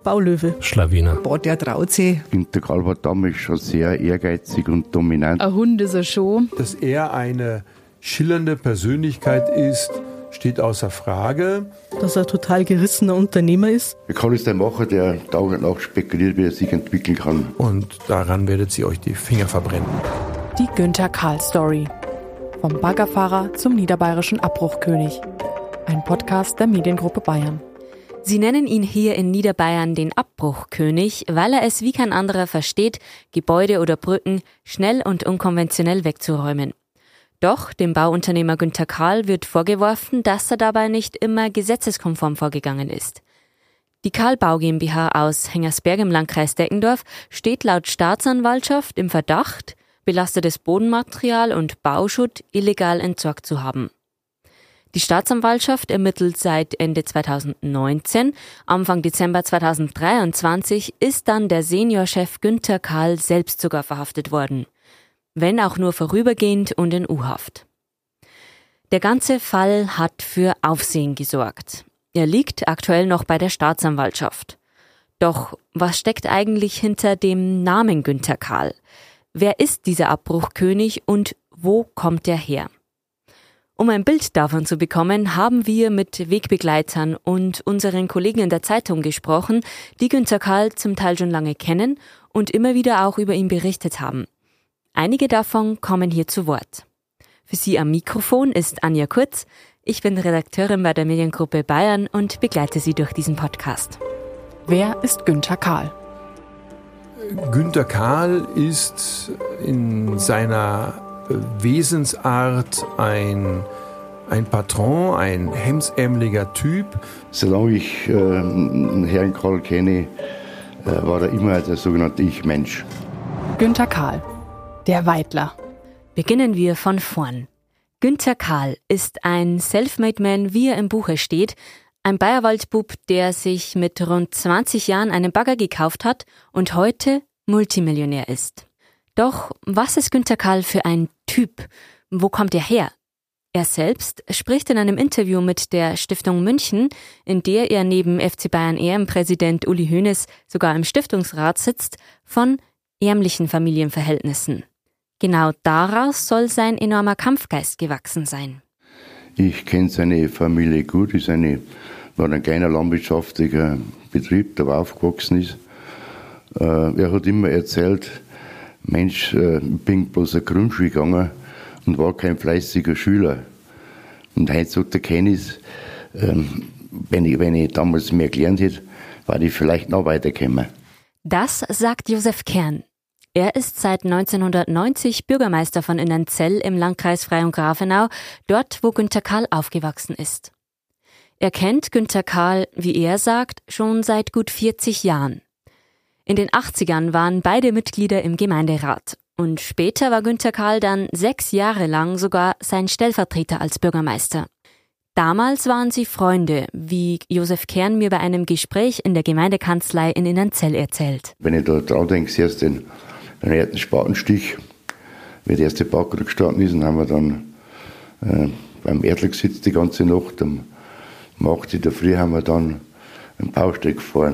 Baulöwe. Schlawiner. Boah, der traut sich. Günter Karl war damals schon sehr ehrgeizig und dominant. Ein Hund ist er schon. Dass er eine schillernde Persönlichkeit ist, steht außer Frage. Dass er ein total gerissener Unternehmer ist. Karl ist ein Macher, der Tag und Nacht spekuliert, wie er sich entwickeln kann. Und daran werdet ihr euch die Finger verbrennen. Die Günter Karl Story. Vom Baggerfahrer zum niederbayerischen Abbruchkönig. Ein Podcast der Mediengruppe Bayern. Sie nennen ihn hier in Niederbayern den Abbruchkönig, weil er es wie kein anderer versteht, Gebäude oder Brücken schnell und unkonventionell wegzuräumen. Doch dem Bauunternehmer Günter Karl wird vorgeworfen, dass er dabei nicht immer gesetzeskonform vorgegangen ist. Die Karl Bau GmbH aus Hengersberg im Landkreis Deckendorf steht laut Staatsanwaltschaft im Verdacht, belastetes Bodenmaterial und Bauschutt illegal entsorgt zu haben. Die Staatsanwaltschaft ermittelt seit Ende 2019. Anfang Dezember 2023 ist dann der Seniorchef Günter Karl selbst sogar verhaftet worden. Wenn auch nur vorübergehend und in U-Haft. Der ganze Fall hat für Aufsehen gesorgt. Er liegt aktuell noch bei der Staatsanwaltschaft. Doch was steckt eigentlich hinter dem Namen Günter Karl? Wer ist dieser Abbruchkönig und wo kommt er her? Um ein Bild davon zu bekommen, haben wir mit Wegbegleitern und unseren Kollegen in der Zeitung gesprochen, die Günter Karl zum Teil schon lange kennen und immer wieder auch über ihn berichtet haben. Einige davon kommen hier zu Wort. Für Sie am Mikrofon ist Anja Kurz. Ich bin Redakteurin bei der Mediengruppe Bayern und begleite Sie durch diesen Podcast. Wer ist Günter Karl? Günter Karl ist in seiner Wesensart ein Patron, ein hemsärmeliger Typ. Solange ich Herrn Karl kenne, war er immer der sogenannte Ich-Mensch. Günter Karl, der Weidler. Beginnen wir von vorn. Günter Karl ist ein Selfmade-Man, wie er im Buche steht, ein Bayerwaldbub, der sich mit rund 20 Jahren einen Bagger gekauft hat und heute Multimillionär ist. Doch was ist Günter Karl für ein Typ? Wo kommt er her? Er selbst spricht in einem Interview mit der Stiftung München, in der er neben FC Bayern EM-Präsident Uli Hoeneß sogar im Stiftungsrat sitzt, von ärmlichen Familienverhältnissen. Genau daraus soll sein enormer Kampfgeist gewachsen sein. Ich kenne seine Familie gut, war ein kleiner landwirtschaftlicher Betrieb, der aufgewachsen ist. Er hat immer erzählt, Mensch, ich bin bloß eine Grundschule gegangen und war kein fleißiger Schüler. Und heute sagt der Kennis, wenn ich damals mehr gelernt hätte, war ich vielleicht noch weitergekommen. Das sagt Josef Kern. Er ist seit 1990 Bürgermeister von Innernzell im Landkreis Freyung-Grafenau, dort wo Günter Karl aufgewachsen ist. Er kennt Günter Karl, wie er sagt, schon seit gut 40 Jahren. In den 80ern waren beide Mitglieder im Gemeinderat und später war Günter Karl dann 6 Jahre lang sogar sein Stellvertreter als Bürgermeister. Damals waren sie Freunde, wie Josef Kern mir bei einem Gespräch in der Gemeindekanzlei in Innernzell erzählt. Wenn ich da dran denke, zuerst den ersten Spatenstich, wie der erste Bagger gestartet ist, und haben wir dann beim Erdl gesetzt die ganze Nacht. Um 8 Uhr in der Früh haben wir dann einen Bausteg gefahren.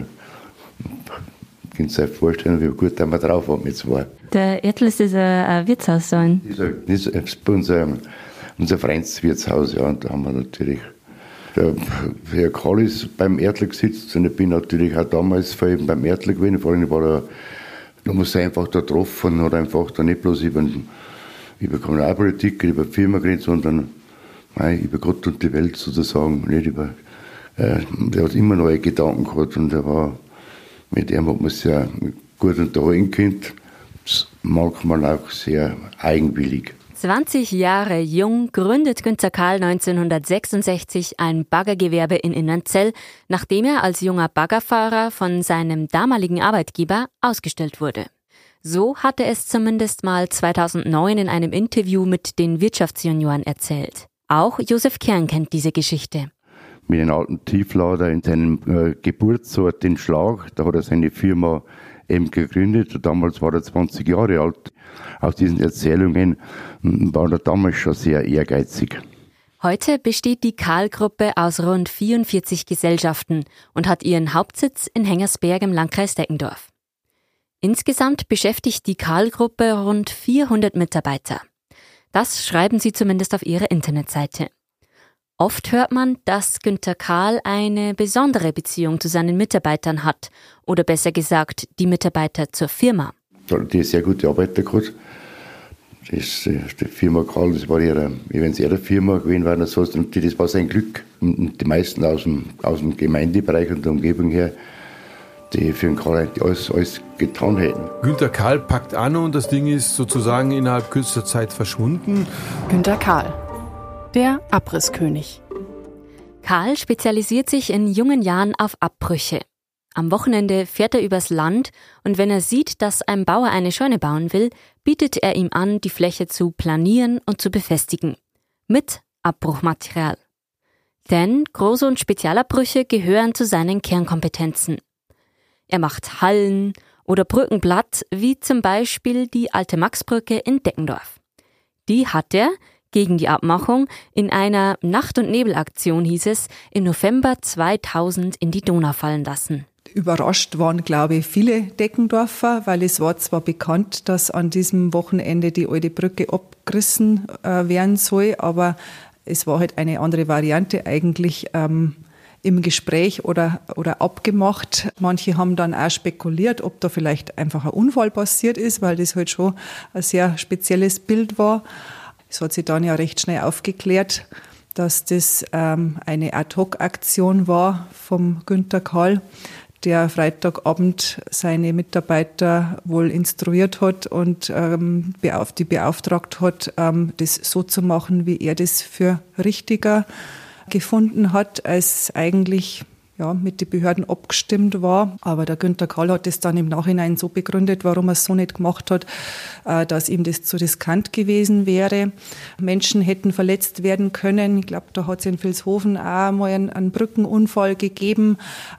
Könnt ihr euch vorstellen, wie gut wir drauf haben mit zwei. Der Erdl ist ein Wirtshaus sein. Das ist bei unser Vereinswirtshaus, ja, und da haben wir natürlich, der Herr Karl ist beim Erdl gesetzt und ich bin natürlich auch damals vor allem beim Erdl gewesen, vor allem war da muss er einfach da getroffen und hat einfach da nicht bloß über Kommunalpolitik, über die Firma geredet, sondern über Gott und die Welt sozusagen, nicht der hat immer neue Gedanken gehabt und mit dem hat man sehr gut unterhalten können, manchmal auch sehr eigenwillig. 20 Jahre jung gründet Günter Karl 1966 ein Baggergewerbe in Innernzell, nachdem er als junger Baggerfahrer von seinem damaligen Arbeitgeber ausgestellt wurde. So hatte es zumindest mal 2009 in einem Interview mit den Wirtschaftsjunioren erzählt. Auch Josef Kern kennt diese Geschichte. Mit einem alten Tieflader in seinem Geburtsort in Schlag, da hat er seine Firma eben gegründet. Damals war er 20 Jahre alt. Aus diesen Erzählungen war er damals schon sehr ehrgeizig. Heute besteht die Karl-Gruppe aus rund 44 Gesellschaften und hat ihren Hauptsitz in Hengersberg im Landkreis Deggendorf. Insgesamt beschäftigt die Karl-Gruppe rund 400 Mitarbeiter. Das schreiben sie zumindest auf ihrer Internetseite. Oft hört man, dass Günter Karl eine besondere Beziehung zu seinen Mitarbeitern hat oder besser gesagt die Mitarbeiter zur Firma. Die sehr gute Arbeiter gehabt. Die Firma Karl, das war wenn es ihre Firma gewesen war, das war sein Glück. Und die meisten aus dem Gemeindebereich und der Umgebung her, die für den Karl eigentlich alles getan hätten. Günter Karl packt an und das Ding ist sozusagen innerhalb kürzester Zeit verschwunden. Günter Karl, der Abrisskönig. Karl spezialisiert sich in jungen Jahren auf Abbrüche. Am Wochenende fährt er übers Land und wenn er sieht, dass ein Bauer eine Scheune bauen will, bietet er ihm an, die Fläche zu planieren und zu befestigen. Mit Abbruchmaterial. Denn Groß- und Spezialabbrüche gehören zu seinen Kernkompetenzen. Er macht Hallen oder Brücken platt, wie zum Beispiel die alte Maxbrücke in Deggendorf. Die hat er, gegen die Abmachung, in einer Nacht- und Nebelaktion, hieß es, im November 2000 in die Donau fallen lassen. Überrascht waren, glaube ich, viele Deggendorfer, weil es war zwar bekannt, dass an diesem Wochenende die alte Brücke abgerissen werden soll, aber es war halt eine andere Variante eigentlich im Gespräch oder abgemacht. Manche haben dann auch spekuliert, ob da vielleicht einfach ein Unfall passiert ist, weil das halt schon ein sehr spezielles Bild war. Es hat sich dann ja recht schnell aufgeklärt, dass das eine Ad-Hoc-Aktion war vom Günter Karl, der Freitagabend seine Mitarbeiter wohl instruiert hat und die beauftragt hat, das so zu machen, wie er das für richtiger gefunden hat, als eigentlich mit den Behörden abgestimmt war. Aber der Günter Karl hat das dann im Nachhinein so begründet, warum er es so nicht gemacht hat, dass ihm das zu riskant gewesen wäre. Menschen hätten verletzt werden können. Ich glaube, da hat es in Vilshofen auch mal einen Brückenunfall gegeben,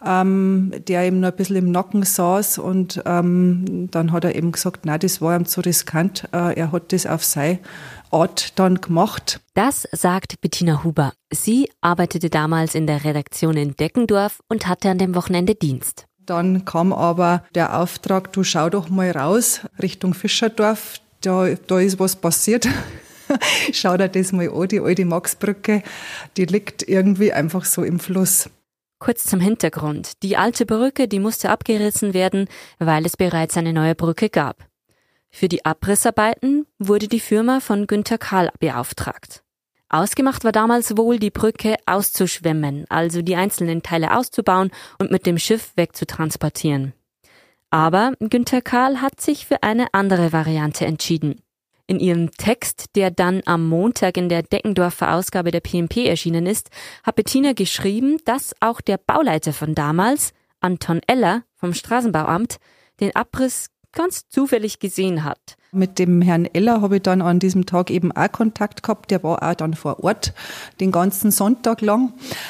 der ihm noch ein bisschen im Nacken saß. Und dann hat er eben gesagt, nein, das war ihm zu riskant. Er hat das auf seine Art dann gemacht. Das sagt Bettina Huber. Sie arbeitete damals in der Redaktion in Deggendorf und hatte an dem Wochenende Dienst. Dann kam aber der Auftrag, du schau doch mal raus Richtung Fischerdorf, da ist was passiert. Schau dir das mal an, die alte Maxbrücke, die liegt irgendwie einfach so im Fluss. Kurz zum Hintergrund. Die alte Brücke, die musste abgerissen werden, weil es bereits eine neue Brücke gab. Für die Abrissarbeiten wurde die Firma von Günter Karl beauftragt. Ausgemacht war damals wohl, die Brücke auszuschwemmen, also die einzelnen Teile auszubauen und mit dem Schiff wegzutransportieren. Aber Günter Karl hat sich für eine andere Variante entschieden. In ihrem Text, der dann am Montag in der Deggendorfer Ausgabe der PMP erschienen ist, hat Bettina geschrieben, dass auch der Bauleiter von damals, Anton Eller vom Straßenbauamt, den Abriss ganz zufällig gesehen hat. Mit dem Herrn Eller habe ich dann an diesem Tag eben auch Kontakt gehabt. Der war auch dann vor Ort den ganzen Sonntag lang.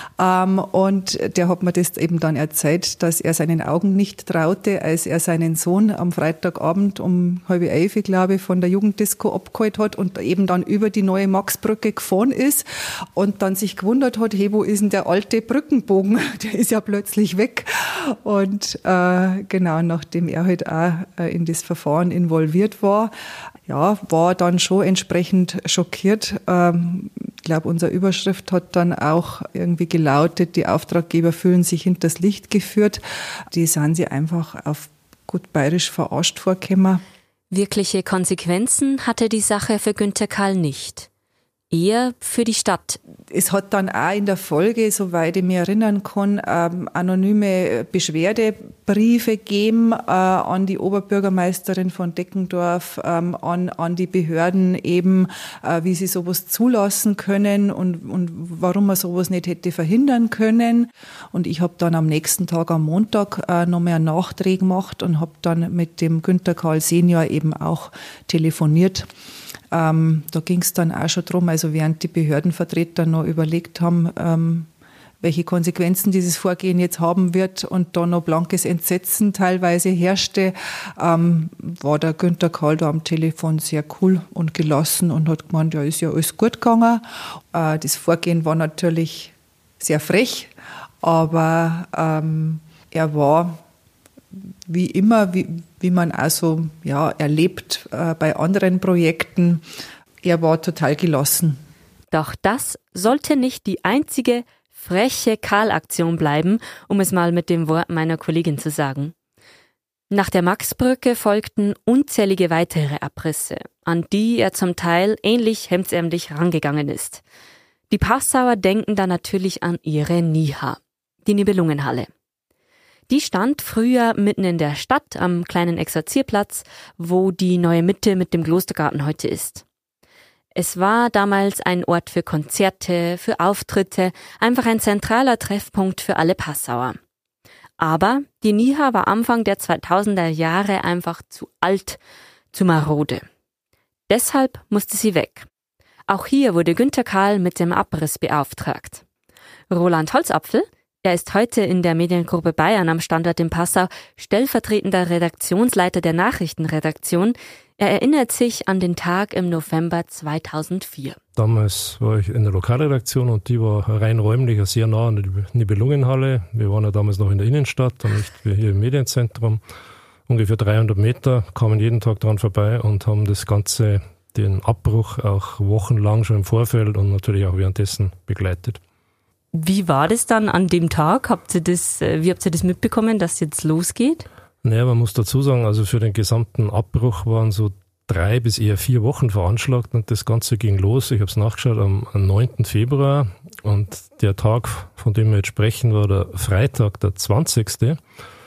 Und der hat mir das eben dann erzählt, dass er seinen Augen nicht traute, als er seinen Sohn am Freitagabend um 10:30, glaube ich, von der Jugenddisco abgeholt hat und eben dann über die neue Maxbrücke gefahren ist und dann sich gewundert hat, hey, wo ist denn der alte Brückenbogen? Der ist ja plötzlich weg. Und genau, nachdem er halt auch in das Verfahren involviert war, war dann schon entsprechend schockiert. Ich glaube, unsere Überschrift hat dann auch irgendwie gelautet, die Auftraggeber fühlen sich hinters Licht geführt. Die sind sie einfach auf gut bayerisch verarscht vorgekommen. Wirkliche Konsequenzen hatte die Sache für Günter Karl nicht. Eher für die Stadt. Es hat dann auch in der Folge, soweit ich mich erinnern kann, anonyme Beschwerdebriefe gegeben an die Oberbürgermeisterin von Deggendorf, an die Behörden eben, wie sie sowas zulassen können und warum man sowas nicht hätte verhindern können. Und ich habe dann am nächsten Tag, am Montag, noch mehr Nachdreh gemacht und habe dann mit dem Günter Karl Senior eben auch telefoniert. Da ging es dann auch schon drum, also während die Behördenvertreter noch überlegt haben, welche Konsequenzen dieses Vorgehen jetzt haben wird und da noch blankes Entsetzen teilweise herrschte, war der Günther Karl da am Telefon sehr cool und gelassen und hat gemeint, ja, ist ja alles gut gegangen. Das Vorgehen war natürlich sehr frech, aber er war wie immer, wie man also erlebt bei anderen Projekten, er war total gelassen. Doch das sollte nicht die einzige freche Karl-Aktion bleiben, um es mal mit dem Wort meiner Kollegin zu sagen. Nach der Maxbrücke folgten unzählige weitere Abrisse, an die er zum Teil ähnlich hemdsärmlich rangegangen ist. Die Passauer denken da natürlich an ihre Niha, die Nibelungenhalle. Die stand früher mitten in der Stadt am kleinen Exerzierplatz, wo die neue Mitte mit dem Klostergarten heute ist. Es war damals ein Ort für Konzerte, für Auftritte, einfach ein zentraler Treffpunkt für alle Passauer. Aber die Niha war Anfang der 2000er Jahre einfach zu alt, zu marode. Deshalb musste sie weg. Auch hier wurde Günther Karl mit dem Abriss beauftragt. Roland Holzapfel, er ist heute in der Mediengruppe Bayern am Standort in Passau stellvertretender Redaktionsleiter der Nachrichtenredaktion. Er erinnert sich an den Tag im November 2004. Damals war ich in der Lokalredaktion und die war rein räumlich sehr nah an der Nibelungenhalle. Wir waren ja damals noch in der Innenstadt und nicht wie hier im Medienzentrum. Ungefähr 300 Meter, kamen jeden Tag dran vorbei und haben das Ganze, den Abbruch auch wochenlang schon im Vorfeld und natürlich auch währenddessen begleitet. Wie war das dann an dem Tag? Wie habt ihr das mitbekommen, dass es jetzt losgeht? Naja, man muss dazu sagen, also für den gesamten Abbruch waren so 3 bis eher 4 Wochen veranschlagt und das Ganze ging los. Ich habe es nachgeschaut am 9. Februar und der Tag, von dem wir jetzt sprechen, war der Freitag, der 20.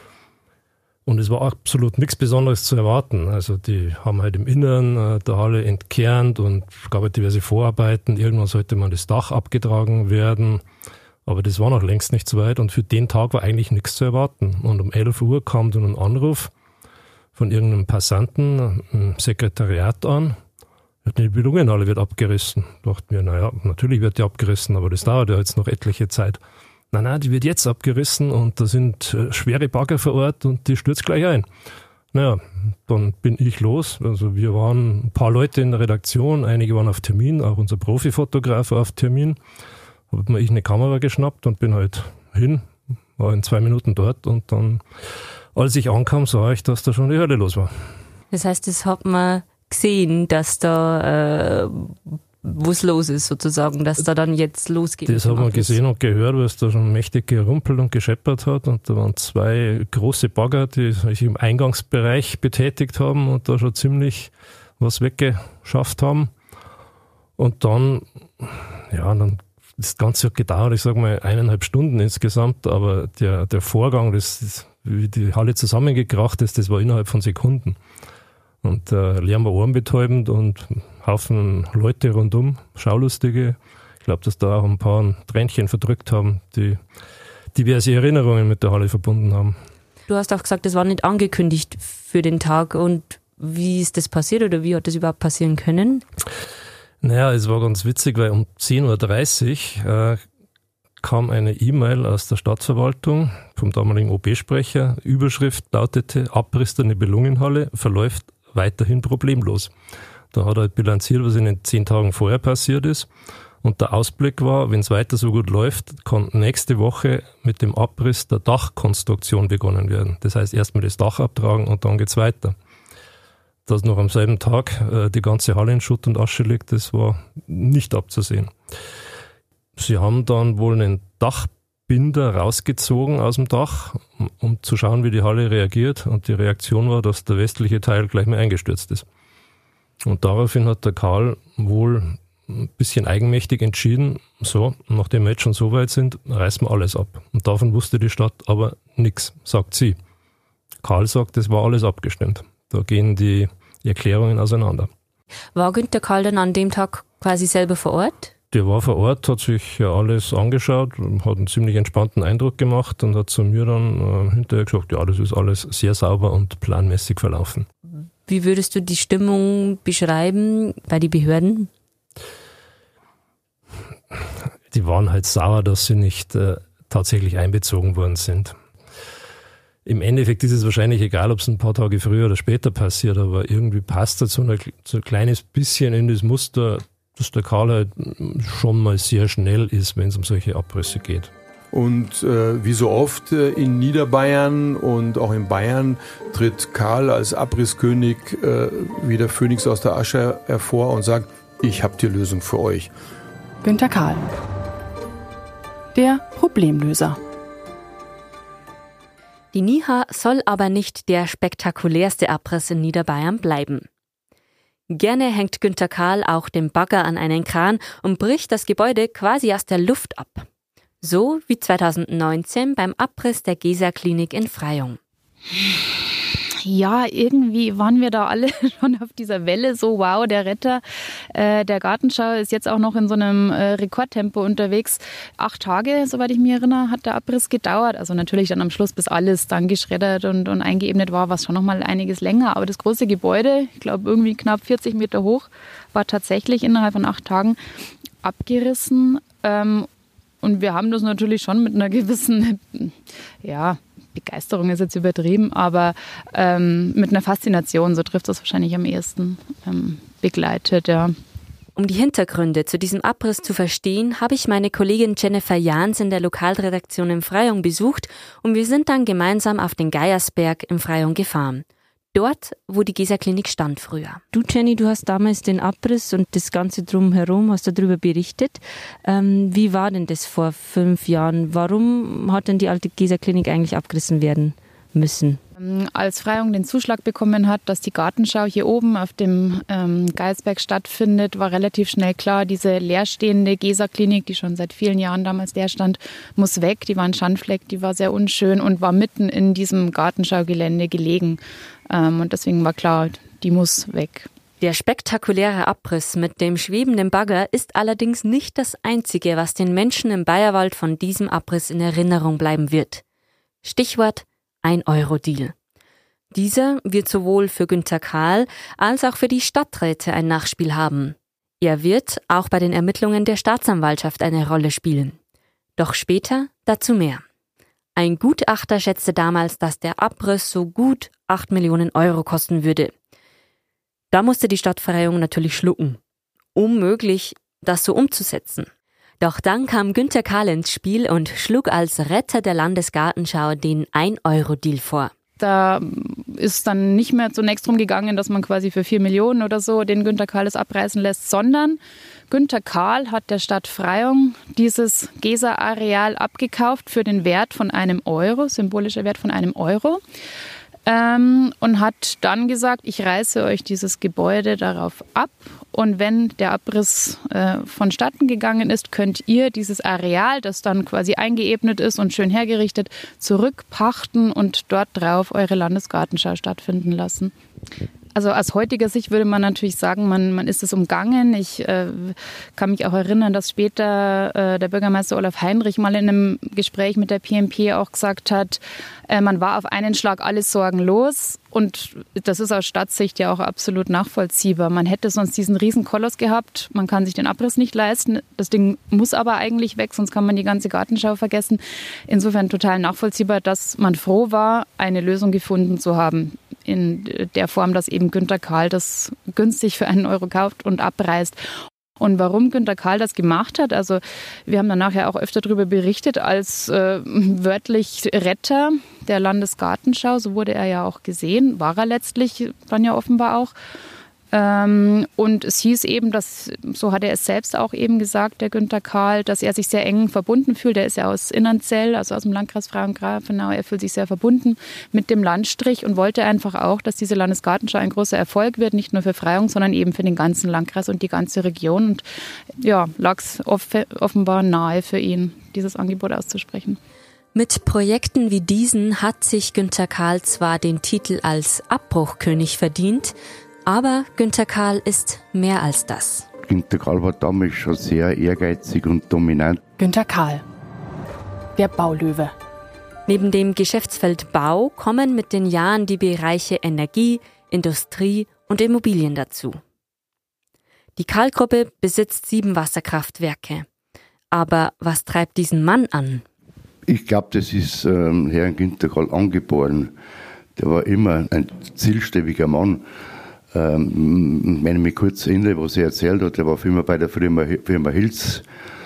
Und es war absolut nichts Besonderes zu erwarten. Also die haben halt im Inneren der Halle entkernt und gab halt diverse Vorarbeiten. Irgendwann sollte mal das Dach abgetragen werden. Aber das war noch längst nicht so weit und für den Tag war eigentlich nichts zu erwarten. Und um 11 Uhr kam dann ein Anruf von irgendeinem Passanten im Sekretariat an. Die Nibelungenhalle wird abgerissen. Da dachten wir, naja, natürlich wird die abgerissen, aber das dauert ja jetzt noch etliche Zeit. Nein, die wird jetzt abgerissen und da sind schwere Bagger vor Ort und die stürzt gleich ein. Naja, dann bin ich los. Also wir waren ein paar Leute in der Redaktion, einige waren auf Termin, auch unser Profifotograf war auf Termin. Habe mir eine Kamera geschnappt und bin halt hin, war in 2 Minuten dort und dann, als ich ankam, sah ich, dass da schon die Hölle los war. Das heißt, das hat man gesehen, dass da was los ist sozusagen, dass da dann jetzt losgeht. Das haben wir gesehen und gehört, weil es da schon mächtig gerumpelt und gescheppert hat und da waren 2 große Bagger, die sich im Eingangsbereich betätigt haben und da schon ziemlich was weggeschafft haben. Und dann das Ganze hat gedauert, ich sage mal 1,5 Stunden insgesamt, aber der Vorgang, wie die Halle zusammengekracht ist, das war innerhalb von Sekunden. Und der Lärm war ohrenbetäubend und Haufen Leute rundum, Schaulustige. Ich glaube, dass da auch ein paar ein Tränchen verdrückt haben, die diverse Erinnerungen mit der Halle verbunden haben. Du hast auch gesagt, das war nicht angekündigt für den Tag. Und wie ist das passiert oder wie hat das überhaupt passieren können? Naja, es war ganz witzig, weil um 10.30 Uhr kam eine E-Mail aus der Stadtverwaltung vom damaligen OB-Sprecher. Überschrift lautete: Abriss der Nibelungenhalle verläuft weiterhin problemlos. Da hat er halt bilanziert, was in den 10 Tagen vorher passiert ist. Und der Ausblick war, wenn es weiter so gut läuft, kann nächste Woche mit dem Abriss der Dachkonstruktion begonnen werden. Das heißt, erstmal das Dach abtragen und dann geht's weiter. Dass noch am selben Tag die ganze Halle in Schutt und Asche liegt, das war nicht abzusehen. Sie haben dann wohl einen Dachbinder rausgezogen aus dem Dach, um zu schauen, wie die Halle reagiert. Und die Reaktion war, dass der westliche Teil gleich mal eingestürzt ist. Und daraufhin hat der Karl wohl ein bisschen eigenmächtig entschieden, so, nachdem wir jetzt schon so weit sind, reißen wir alles ab. Und davon wusste die Stadt aber nichts, sagt sie. Karl sagt, es war alles abgestimmt. Da gehen die Erklärungen auseinander. War Günther Karl dann an dem Tag quasi selber vor Ort? Der war vor Ort, hat sich ja alles angeschaut, hat einen ziemlich entspannten Eindruck gemacht und hat zu mir dann hinterher gesagt, ja, das ist alles sehr sauber und planmäßig verlaufen. Wie würdest du die Stimmung beschreiben bei den Behörden? Die waren halt sauer, dass sie nicht tatsächlich einbezogen worden sind. Im Endeffekt ist es wahrscheinlich egal, ob es ein paar Tage früher oder später passiert, aber irgendwie passt das so ein kleines bisschen in das Muster, dass der Karl halt schon mal sehr schnell ist, wenn es um solche Abrisse geht. Und wie so oft in Niederbayern und auch in Bayern tritt Karl als Abrisskönig wie der Phönix aus der Asche hervor und sagt, ich habe die Lösung für euch. Günter Karl, der Problemlöser. Die Niha soll aber nicht der spektakulärste Abriss in Niederbayern bleiben. Gerne hängt Günter Karl auch den Bagger an einen Kran und bricht das Gebäude quasi aus der Luft ab. So wie 2019 beim Abriss der Gesa-Klinik in Freyung. Ja, irgendwie waren wir da alle schon auf dieser Welle, so wow, der Retter der Gartenschau ist jetzt auch noch in so einem Rekordtempo unterwegs. 8 Tage, soweit ich mich erinnere, hat der Abriss gedauert. Also natürlich dann am Schluss, bis alles dann geschreddert und eingeebnet war, war es schon noch mal einiges länger. Aber das große Gebäude, ich glaube irgendwie knapp 40 Meter hoch, war tatsächlich innerhalb von 8 Tagen abgerissen. Und wir haben das natürlich schon mit einer gewissen, Begeisterung ist jetzt übertrieben, aber mit einer Faszination, so trifft das wahrscheinlich am ehesten, begleitet, ja. Um die Hintergründe zu diesem Abriss zu verstehen, habe ich meine Kollegin Jennifer Jahns in der Lokalredaktion in Freyung besucht und wir sind dann gemeinsam auf den Geiersberg in Freyung gefahren. Dort, wo die Gesa-Klinik stand früher. Du, Jenny, du hast damals den Abriss und das Ganze drumherum, hast darüber berichtet. Wie war denn das vor 5 Jahren? Warum hat denn die alte Gesa-Klinik eigentlich abgerissen werden müssen? Als Freyung den Zuschlag bekommen hat, dass die Gartenschau hier oben auf dem Geiersberg stattfindet, war relativ schnell klar, diese leerstehende Gesa-Klinik, die schon seit vielen Jahren damals leer stand, muss weg. Die war ein Schandfleck, die war sehr unschön und war mitten in diesem Gartenschaugelände gelegen. Und deswegen war klar, die muss weg. Der spektakuläre Abriss mit dem schwebenden Bagger ist allerdings nicht das Einzige, was den Menschen im Bayerwald von diesem Abriss in Erinnerung bleiben wird. Stichwort 1-Euro-Deal. Dieser wird sowohl für Günter Karl als auch für die Stadträte ein Nachspiel haben. Er wird auch bei den Ermittlungen der Staatsanwaltschaft eine Rolle spielen. Doch später dazu mehr. Ein Gutachter schätzte damals, dass der Abriss so gut 8 Millionen Euro kosten würde. Da musste die Stadt Freyung natürlich schlucken. Unmöglich, das so umzusetzen. Doch dann kam Günter Karl ins Spiel und schlug als Retter der Landesgartenschau den 1-Euro-Deal vor. Da ist dann nicht mehr zunächst drum gegangen, dass man quasi für 4 Millionen oder so den Günter Karl das abreißen lässt, sondern Günter Karl hat der Stadt Freyung dieses Gesa-Areal abgekauft für den Wert von 1 Euro, symbolischer Wert von 1 Euro. Und hat dann gesagt, ich reiße euch dieses Gebäude darauf ab und wenn der Abriss vonstatten gegangen ist, könnt ihr dieses Areal, das dann quasi eingeebnet ist und schön hergerichtet, zurückpachten und dort drauf eure Landesgartenschau stattfinden lassen. Also aus heutiger Sicht würde man natürlich sagen, man ist es umgangen. Ich kann mich auch erinnern, dass später der Bürgermeister Olaf Heinrich mal in einem Gespräch mit der PMP auch gesagt hat, man war auf einen Schlag alles sorgenlos. Und das ist aus Stadtsicht ja auch absolut nachvollziehbar. Man hätte sonst diesen Riesenkoloss gehabt, man kann sich den Abriss nicht leisten. Das Ding muss aber eigentlich weg, sonst kann man die ganze Gartenschau vergessen. Insofern total nachvollziehbar, dass man froh war, eine Lösung gefunden zu haben. In der Form, dass eben Günter Karl das günstig für 1 Euro kauft und abreißt. Und warum Günter Karl das gemacht hat, also wir haben dann nachher auch öfter darüber berichtet, als wörtlich Retter der Landesgartenschau, so wurde er ja auch gesehen, war er letztlich dann ja offenbar auch. Und es hieß eben, dass, so hat er es selbst auch eben gesagt, der Günter Karl, dass er sich sehr eng verbunden fühlt. Er ist ja aus Innernzell, also aus dem Landkreis Freyung-Grafenau. Er fühlt sich sehr verbunden mit dem Landstrich und wollte einfach auch, dass diese Landesgartenschau ein großer Erfolg wird, nicht nur für Freyung, sondern eben für den ganzen Landkreis und die ganze Region. Und ja, lag es offenbar nahe für ihn, dieses Angebot auszusprechen. Mit Projekten wie diesen hat sich Günter Karl zwar den Titel als Abbruchkönig verdient, aber Günter Karl ist mehr als das. Günter Karl war damals schon sehr ehrgeizig und dominant. Günter Karl, der Baulöwe. Neben dem Geschäftsfeld Bau kommen mit den Jahren die Bereiche Energie, Industrie und Immobilien dazu. Die Karl-Gruppe besitzt 7 Wasserkraftwerke. Aber was treibt diesen Mann an? Ich glaube, das ist Herrn Günter Kahl angeboren. Der war immer ein zielstrebiger Mann. Wenn ich mich kurz erinnere, was er erzählt hat, er war immer bei der Firma Hills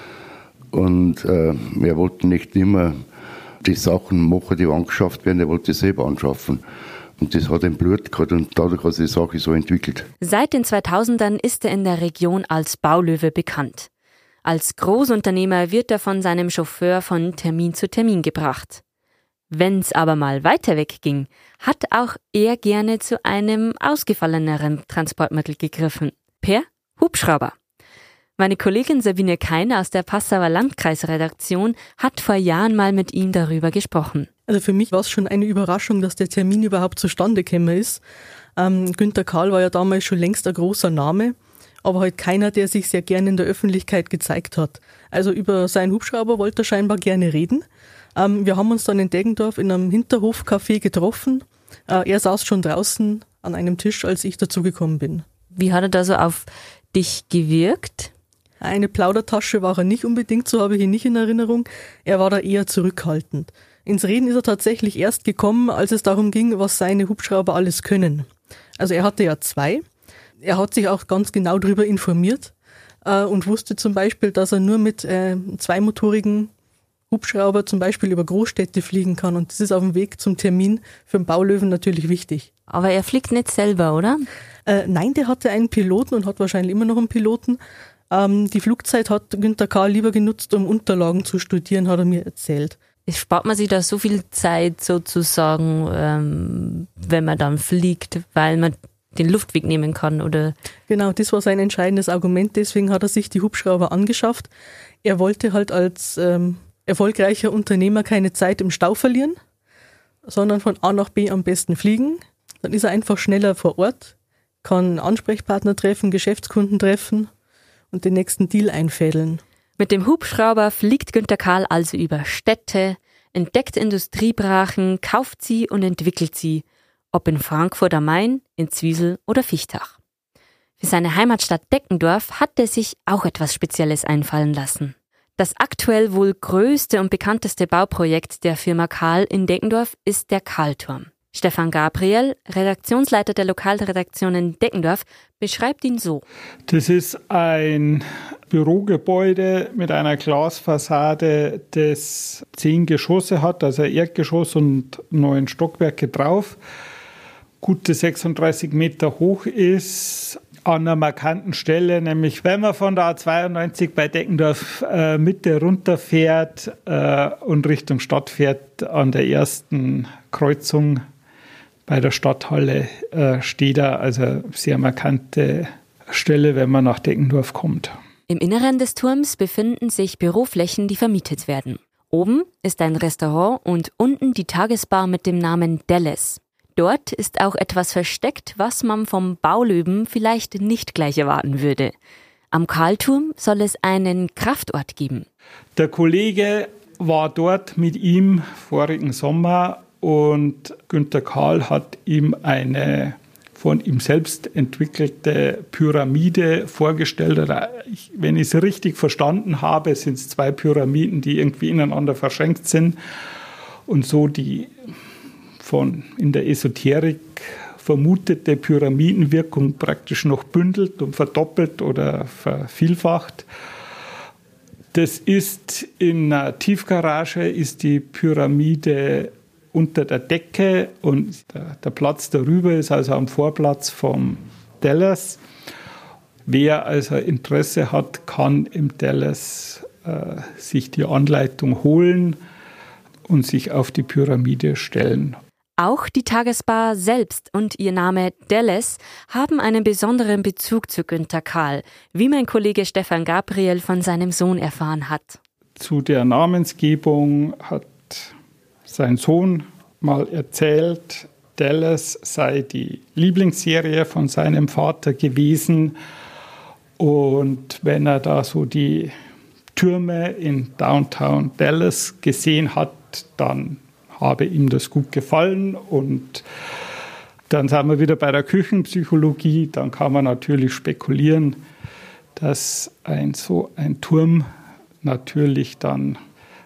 und er wollte nicht immer die Sachen machen, die angeschafft werden, er wollte selber anschaffen. Und das hat ein Blut gehabt und dadurch hat sich die Sache so entwickelt. Seit den 2000ern ist er in der Region als Baulöwe bekannt. Als Großunternehmer wird er von seinem Chauffeur von Termin zu Termin gebracht. Wenn's aber mal weiter weg ging, hat auch er gerne zu einem ausgefalleneren Transportmittel gegriffen. Per Hubschrauber. Meine Kollegin Sabine Keiner aus der Passauer Landkreisredaktion hat vor Jahren mal mit ihm darüber gesprochen. Also für mich war es schon eine Überraschung, dass der Termin überhaupt zustande gekommen ist. Günter Kahl war ja damals schon längst ein großer Name, aber halt keiner, der sich sehr gerne in der Öffentlichkeit gezeigt hat. Also über seinen Hubschrauber wollte er scheinbar gerne reden. Wir haben uns dann in Deggendorf in einem Hinterhofcafé getroffen. Er saß schon draußen an einem Tisch, als ich dazugekommen bin. Wie hat er da so auf dich gewirkt? Eine Plaudertasche war er nicht unbedingt, so habe ich ihn nicht in Erinnerung. Er war da eher zurückhaltend. Ins Reden ist er tatsächlich erst gekommen, als es darum ging, was seine Hubschrauber alles können. Also er hatte ja 2. Er hat sich auch ganz genau darüber informiert und wusste zum Beispiel, dass er nur mit 2-motorigen Hubschrauber zum Beispiel über Großstädte fliegen kann. Und das ist auf dem Weg zum Termin für den Baulöwen natürlich wichtig. Aber er fliegt nicht selber, oder? Nein, der hatte einen Piloten und hat wahrscheinlich immer noch einen Piloten. Die Flugzeit hat Günter Kahl lieber genutzt, um Unterlagen zu studieren, hat er mir erzählt. Spart man sich da so viel Zeit sozusagen, wenn man dann fliegt, weil man den Luftweg nehmen kann, oder? Genau, das war sein entscheidendes Argument, deswegen hat er sich die Hubschrauber angeschafft. Er wollte halt als erfolgreicher Unternehmer keine Zeit im Stau verlieren, sondern von A nach B am besten fliegen. Dann ist er einfach schneller vor Ort, kann Ansprechpartner treffen, Geschäftskunden treffen und den nächsten Deal einfädeln. Mit dem Hubschrauber fliegt Günter Kahl also über Städte, entdeckt Industriebrachen, kauft sie und entwickelt sie, ob in Frankfurt am Main, in Zwiesel oder Vichtach. Für seine Heimatstadt Deggendorf hat er sich auch etwas Spezielles einfallen lassen. Das aktuell wohl größte und bekannteste Bauprojekt der Firma Kahl in Deggendorf ist der Kahlturm. Stefan Gabriel, Redaktionsleiter der Lokalredaktion in Deggendorf, beschreibt ihn so. Das ist ein Bürogebäude mit einer Glasfassade, das 10 Geschosse hat, also Erdgeschoss und 9 Stockwerke drauf. Gute 36 Meter hoch ist, an einer markanten Stelle, nämlich wenn man von der A92 bei Deggendorf Mitte runterfährt und Richtung Stadt fährt, an der ersten Kreuzung bei der Stadthalle steht da, also sehr markante Stelle, wenn man nach Deggendorf kommt. Im Inneren des Turms befinden sich Büroflächen, die vermietet werden. Oben ist ein Restaurant und unten die Tagesbar mit dem Namen Dallas. Dort ist auch etwas versteckt, was man vom Baulöwen vielleicht nicht gleich erwarten würde. Am Kahlturm soll es einen Kraftort geben. Der Kollege war dort mit ihm vorigen Sommer und Günter Kahl hat ihm eine von ihm selbst entwickelte Pyramide vorgestellt. Wenn ich es richtig verstanden habe, sind es 2 Pyramiden, die irgendwie ineinander verschränkt sind und so die von in der Esoterik vermutete Pyramidenwirkung praktisch noch bündelt und verdoppelt oder vervielfacht. Das ist in einer Tiefgarage, ist die Pyramide unter der Decke und der Platz darüber ist also am Vorplatz vom Dallas. Wer also Interesse hat, kann im Dallas sich die Anleitung holen und sich auf die Pyramide stellen. Auch die Tagesbar selbst und ihr Name Dallas haben einen besonderen Bezug zu Günter Kahl, wie mein Kollege Stefan Gabriel von seinem Sohn erfahren hat. Zu der Namensgebung hat sein Sohn mal erzählt, Dallas sei die Lieblingsserie von seinem Vater gewesen. Und wenn er da so die Türme in Downtown Dallas gesehen hat, dann habe ihm das gut gefallen. Und dann sind wir wieder bei der Küchenpsychologie. Dann kann man natürlich spekulieren, dass so ein Turm natürlich dann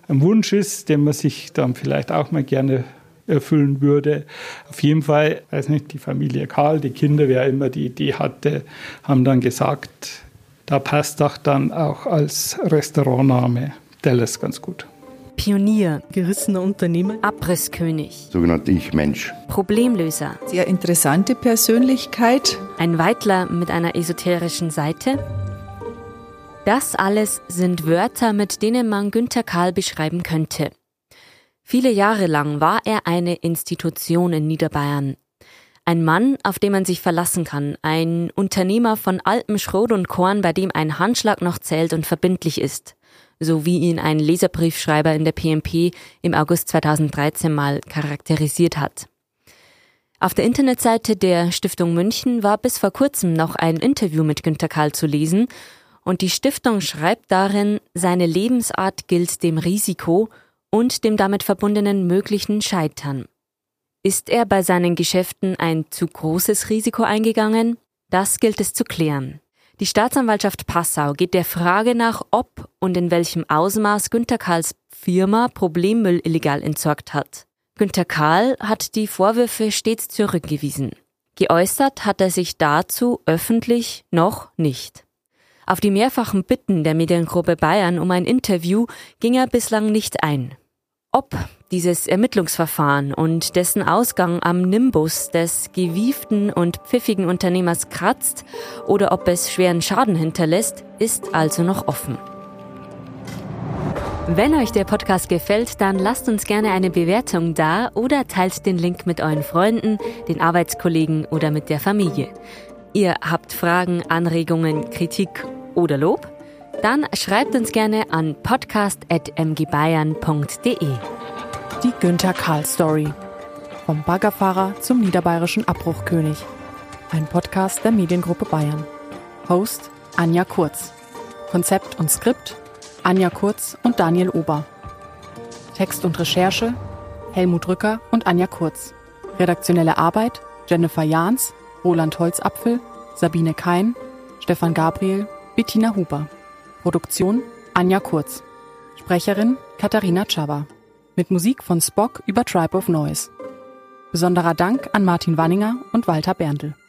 ein Wunsch ist, den man sich dann vielleicht auch mal gerne erfüllen würde. Auf jeden Fall, weiß nicht, die Familie Karl, die Kinder, wer immer die Idee hatte, haben dann gesagt, da passt doch dann auch als Restaurantname Dallas ganz gut. Pionier, gerissener Unternehmer, Abrisskönig, Sogenannter Ich-Mensch. Problemlöser, Sehr interessante Persönlichkeit. ein Weidler mit einer esoterischen Seite. Das alles sind Wörter, mit denen man Günter Karl beschreiben könnte. Viele Jahre lang war er eine Institution in Niederbayern. Ein Mann, auf den man sich verlassen kann, ein Unternehmer von altem Schrot und Korn, bei dem ein Handschlag noch zählt und verbindlich ist, so wie ihn ein Leserbriefschreiber in der PMP im August 2013 mal charakterisiert hat. Auf der Internetseite der Stiftung München war bis vor kurzem noch ein Interview mit Günter Karl zu lesen und die Stiftung schreibt darin, seine Lebensart gilt dem Risiko und dem damit verbundenen möglichen Scheitern. Ist er bei seinen Geschäften ein zu großes Risiko eingegangen? Das gilt es zu klären. Die Staatsanwaltschaft Passau geht der Frage nach, ob und in welchem Ausmaß Günter Karls Firma Problemmüll illegal entsorgt hat. Günter Karl hat die Vorwürfe stets zurückgewiesen. Geäußert hat er sich dazu öffentlich noch nicht. Auf die mehrfachen Bitten der Mediengruppe Bayern um ein Interview ging er bislang nicht ein. Ob dieses Ermittlungsverfahren und dessen Ausgang am Nimbus des gewieften und pfiffigen Unternehmers kratzt oder ob es schweren Schaden hinterlässt, ist also noch offen. Wenn euch der Podcast gefällt, dann lasst uns gerne eine Bewertung da oder teilt den Link mit euren Freunden, den Arbeitskollegen oder mit der Familie. Ihr habt Fragen, Anregungen, Kritik oder Lob? Dann schreibt uns gerne an podcast@mgbayern.de. Die Günter Karl Story. Vom Baggerfahrer zum niederbayerischen Abbruchkönig. Ein Podcast der Mediengruppe Bayern. Host Anja Kurz. Konzept und Skript Anja Kurz und Daniel Ober. Text und Recherche Helmut Rücker und Anja Kurz. Redaktionelle Arbeit Jennifer Jahns, Roland Holzapfel, Sabine Kein, Stefan Gabriel, Bettina Huber. Produktion Anja Kurz. Sprecherin Katharina Czaba. Mit Musik von Spock über Tribe of Noise. Besonderer Dank an Martin Wanninger und Walter Berndl.